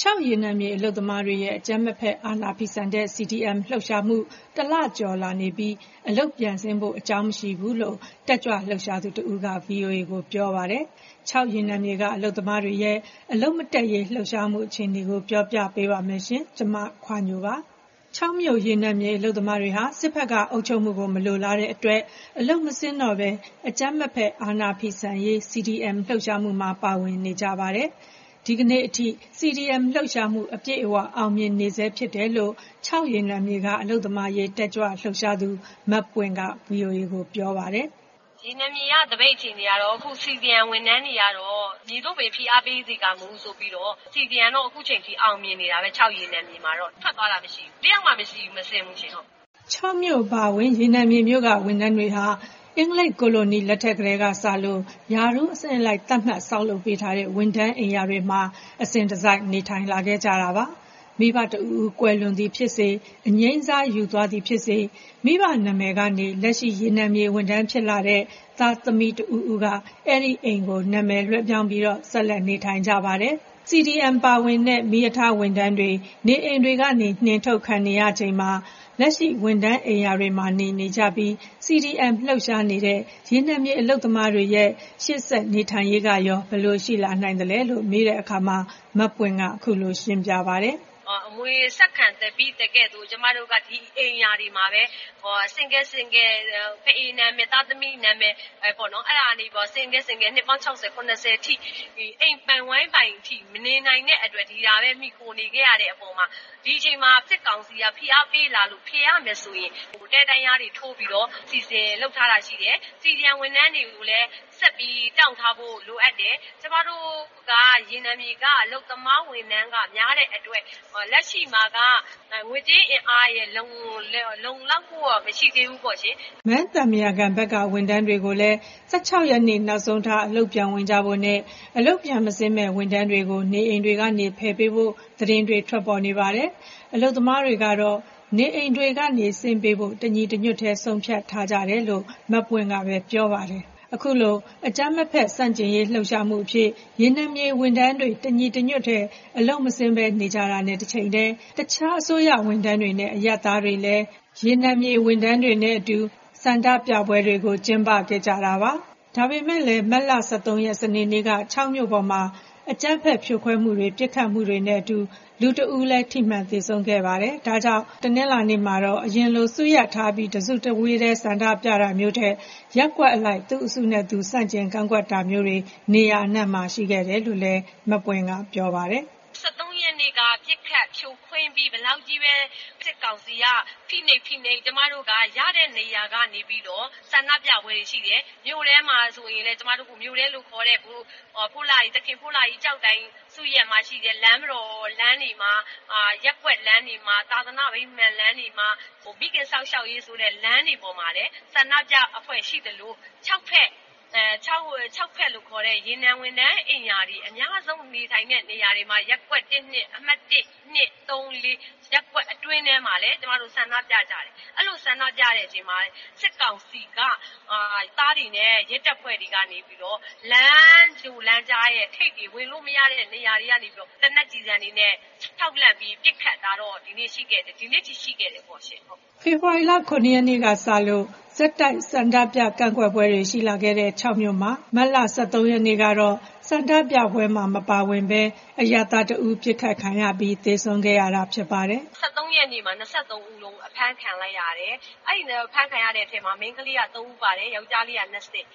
6 ရေနံမြေအလုပ်သမားတွေရဲ့အကြမ်းမဖက်အာဏာဖီဆန်တဲ့ CDM လှုပ်ရှားမှု1 လကျော်လာနေပြီးအလုပ်ပြန်ဆင်းဖို့အကြောင်းမရှိဘူးလို့တက်ကြွလှုပ်ရှားသူတဦးက VOA ကိုပြောပါတယ်။6 ရေနံမြေကအလုပ်သမားတွေရဲ့အလုပ်မတက်ရေးလှုပ်ရှားမှုအခြေအနေကိုပြောပြပေးပါမယ်ရှင်။ကျွန်မခွာညိုပါ။6 မြို့ရေနံမြေအလုပ်သမားတွေဟာစစ်ဘက်ကအုပ်ချုပ်မှုကိုမလိုလားတဲ့အတွက်အလုပ်မဆင်းတော့ဘဲအကြမ်းမဖက်အာဏာဖီဆန်ရေး CDM လှုပ်ရှားမှုမှာပါဝင်နေကြပါတယ်။ဒီကနေ့အထိ CDM လှုပ်ရှားမှုအပြည့်အဝအောင်မြင်နေဆဲဖြစ်တယ်လို့6 ရေနံမြေကအလုပ်သမားရေးတက်ကြွလှုပ်ရှားသူမတ်ပွင့်က VOA ကိုပြောပါတယ်။ရေနံမြေကတပိတ်အခြေအနေကတော့အခု CDM ဝန်ထမ်းတွေကတော့မြေတို့ပင်ဖိအားပေးစေကမှုဆိုပြီးတော့ CDM တော့အခုချိန်ထိအောင်မြင်နေတာပဲ6 ရေနံမြေမှာတော့ထွက်သွားတာမရှိဘူး။တယောက်မှမရှိဘူးမစင်ဘူးရှင်ဟုတ်။6 မြို့ပါဝင်ရေနံမြေမြို့ကဝန်ထမ်းတွေဟာအင်္ဂလိပ်ကိုလိုနီလက်ထက်ကလေးကစလို့ယာရုအစဉ်လိုက်တတ်မှတ်ဆောက်လုပ်ပေးထားတဲ့ဝန်ထမ်းအိမ်ယာတွေမှာအစဉ်တစိုက်နေထိုင်လာခဲ့ကြတာပါမိဘတူကွယ်လွန်သည်ဖြစ်စေအငိမ့်စားယူသွားသည်ဖြစ်စေမိဘနာမည်ကနေလက်ရှိရေနံမြေဝန်ထမ်းဖြစ်လာတဲ့သားသမီးတူကအဲ့ဒီအိမ်ကိုနာမည်လွှဲပြောင်းပြီးတော့ဆက်လက်နေထိုင်ကြပါတယ် CDM ပါဝင်တဲ့မိရထားဝန်ထမ်းတွေနေအိမ်တွေကနေနှင်ထုတ်ခံနေရချိန်မှာလက်ရှိဝန်ထမ်းအိမ်ယာတွေမှာနေကြပြီး CDM လှုပ်ရှားနေတဲ့ရေနံမြေအလုပ်သမားတွေရဲ့ရှေ့ဆက်နေထိုင်ရေးကရောဘယ်လိုရှိလာနိုင်တယ်လဲလို့မေးတဲ့အခါမှာမတ်ပွင့်ကအခုလိုရှင်းပြပါတယ်အမွေဆက်ခံတဲ့ပြီးတကယ်သူကျမတို့ကဒီအိမ်ယာတွေမှာပဲစင်ကဲဖေးနာမည်သားသမီးနာမည်ပေါ့နော်အဲ့ဒါနေပေါ့စင်ကဲနှစ်ပေါင်း60 90ထိအိမ်ပန်ဝိုင်းပိုင်ထိမနေနိုင်တဲ့အတွက်ဒီဟာပဲမိခိုနေခဲ့ရတဲ့အပေါ်မှာဒီအချိန်မှာစစ်ကောင်စီကဖိအားပေးလာလို့ဖေးရမယ်ဆိုရင်တဲတိုင်းရားတွေထိုးပြီးတော့စီစဉ်လောက်ထားတာရှိတယ်စီဒီယန်ဝန်ထမ်းတွေကိုလည်းဆက်ပြီးတောင်းထားဖို့လိုအပ်တယ်ကျမတို့ကရေနံမြေကအလုပ်သမားဝန်ထမ်းကများတဲ့အတွက်လက်ရှိမှာကငွေကြေးအင်အားရဲ့လုံလောက်ဖို့မရှိသေးဘူးပေါ့ရှင်မန်းတမယာကန်ဘက်ကဝန်ထမ်းတွေကိုလည်း16ရက်နေ့နောက်ဆုံးထားအလုပ်ပြန်ဝင်ကြဖို့နဲ့အလုပ်ပြန်မစင်းမဲ့ဝန်ထမ်းတွေကိုနေအိမ်တွေကနေဖယ်ပေးဖို့သတင်းတွေထွက်ပေါ်နေပါတယ်အလုပ်သမားတွေကတော့နေအိမ်တွေကနေဆင်းပေးဖို့တညီတညွတ်ထဲဆုံးဖြတ်ထားကြတယ်လို့မတ်ပွင့်ကပဲပြောပါတယ်အခုလိုအကြမ်းမဖက်စန့်ကျင်ရေးလှုပ်ရှားမှုအဖြစ်ရေနံမြေဝန်ထမ်းတွေတညီတညွတ်တဲ့အလုံမစင်းပဲနေကြတာနဲ့တစ်ချိန်တည်းတခြားအစိုးရဝန်ထမ်းတွေနဲ့အရပ်သားတွေလည်းရေနံမြေဝန်ထမ်းတွေနဲ့အတူစန္ဒပြပွဲတွေကိုကျင်းပခဲ့ကြတာပါဒါပေမဲ့လည်းမတ်လ23ရက်စနေနေ့က6မြို့ပေါ်မှာအကြမ်းဖက်ဖြိုခွဲမှုတွေပြစ်ခတ်မှုတွေနဲ့အတူလူတဦးလည်းထိမှန်သေဆုံးခဲ့ပါတယ်။ဒါကြောင့်တနင်္လာနေ့မှာတော့အရင်လိုစုရပ်ထားပြီးတစုတဝေးတဲ့စန္ဒပြတာမျိုးတဲ့ရက်ကွက်အလိုက်သူ့အစုနဲ့သူစန့်ကျင်ကန့်ကွက်တာမျိုးတွေနေရာအနှံ့မှာရှိခဲ့တယ်လို့လည်းမပွင့်ကပြောပါတယ် 73ရက်နေ့ကပြစ်ခတ်ဖြိုခွင်းပြီးဘလောက်ကြီးပဲစစ်ကောင်စီကဖိနေကျမတို့ကရတဲ့နေရာကနေပြီးတော့ဆန္ဒပြပွဲတွေရှိတယ်မြို့ထဲမှာဆိုရင်လည်းကျမတို့ကမြို့ထဲလို့ခေါ်တဲ့ဖိုးလာကြီးတခင်ဖိုးလာကြီးကြောက်တိုင်းစုရက်မှာရှိတယ်လမ်းမတော်လမ်းတွေမှာရက်ကွက်လမ်းတွေမှာသာသနာ့ဗိမာန်လမ်းတွေမှာမိခင်ဆောက်ရှောက်ရေးဆိုတဲ့လမ်းတွေပေါ်မှာလည်းဆန္ဒပြအဖွဲ့ရှိတယ်လို့6ဖက်6ဖက်လို့ခေါ်တဲ့ရေနံဝန်ထမ်းအိမ်ယာတွေအများဆုံးနေထိုင်တဲ့နေရာတွေမှာရက်ကွက်1နှစ်အမှတ်1 2 3 4ရက်ကွက်အတွင်းထဲမှာလည်းကျမတို့ဆန္ဒပြကြတယ်အဲ့လိုဆန္ဒပြတဲ့အချိန်မှာစစ်ကောင်စီကသားတွေနဲ့ရဲတပ်ဖွဲ့တွေကနေပြီးတော့လမ်းကြားရဲ့ထိပ်တွေဝင်လို့မရတဲ့နေရာတွေကနေပြီးတော့တနက်ကြီးစံတွေနဲ့ထောက်လန့်ပြီးပြစ်ခတ်တာတော့ဒီနေ့ထိရှိခဲ့တယ်ပေါ့ရှင်ဟုတ်ဖေဖော်ဝါရီလ9ရက်နေ့ကစလို့စက်တိုက်စန္ဒပြကန့်ကွက်ပွဲတွေရှိလာခဲ့တဲ့6မြို့မှာမတ်လ23ရက်နေ့ကတော့စန္ဒပြပွဲမှာမပါဝင်ဘဲအရသာတူပြစ်ခတ်ခံရပြီးသေဆုံးခဲ့ရတာဖြစ်ပါတယ် 73ရက်နေ့မှာ23ဦးလုံးအဖမ်းခံလိုက်ရတယ်အဲ့ဒီဖမ်းခံရတဲ့အထက်မှာမိန်းကလေးက3ဦးပါတယ်ယောက်ျားလေးက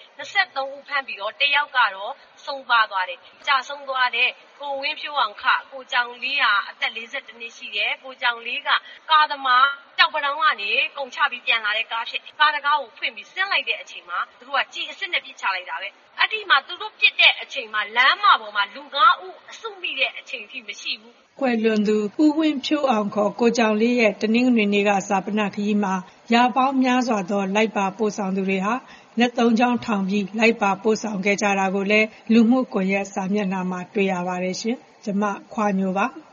23ဦးဖမ်းပြီးတော့တစ်ယောက်ကတော့ဆုံးပါသွားတယ်ကြာဆုံးသွားတဲ့ကိုဝင်းဖြိုးအောင်ကိုကြောင်လေးဟာအသက်42နှစ်ရှိတယ်ကိုကြောင်လေးကကားသမားကြောက်ပတောင်းကနေကုန်ချပြီးပြန်လာတဲ့ကားဖြစ်ကားတကားကိုဖွင့်ပြီးဆင်းလိုက်တဲ့အချိန်မှာသူတို့ကကြီးအစ်စ်နဲ့ပြစ်ချလိုက်တာပဲအဲ့ဒီမှာသူတို့ပြစ်တဲ့အချိန်မှာလမ်းမပေါ်မှာလူ9ဦးအစုမိတဲ့အချိန်ထိမရှိဘူးကွယ်လွန်သူဦးဝင်းဖြိုးအောင်ခေါ်ကိုကြောင်လေးရဲ့တနင်္ဂနွေနေ့ကစာပနခရီးမှာရာပေါင်းများစွာသောလိုက်ပါပို့ဆောင်သူတွေဟာလက်သုံးချောင်းထောင်ပြီးလိုက်ပါပို့ဆောင်ခဲ့ကြတာကိုလည်းလူမှုကွန်ရက်စာမျက်နှာမှာတွေ့ရပါတယ်ရှင်။ကျွန်မခွာညိုပါ